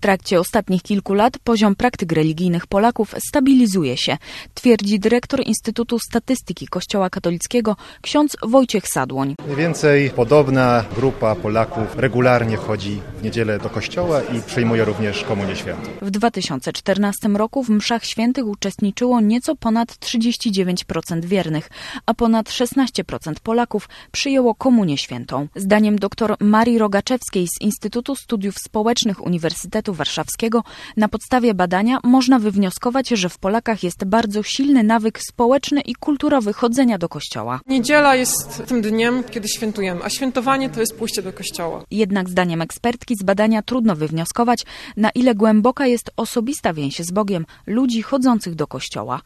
trakcie ostatnich kilku lat poziom praktyk religijnych Polaków stabilizuje się, twierdzi dyrektor Instytutu Statystyki Kościoła Katolickiego ksiądz Wojciech Sadłoń. Mniej więcej podobna grupa Polaków regularnie chodzi w niedzielę do kościoła i przyjmuje również Komunię Świętą. W 2014 roku w mszach świętych uczestniczyło nieco ponad 39% wiernych, a ponad 16% Polaków przyjęło Komunię Świętą. Zdaniem dr Marii Rogaczewskiej z Instytutu Studiów Społecznych Uniwersytetu Warszawskiego na podstawie badania można wywnioskować, że w Polakach jest bardzo silny nawyk społeczny i kulturowy chodzenia do kościoła. Niedziela jest tym dniem, kiedy świętujemy, a świętowanie to jest pójście do kościoła. Jednak zdaniem ekspertki z badania trudno wywnioskować, na ile głęboka jest osobista więź z Bogiem ludzi chodzących do kościoła.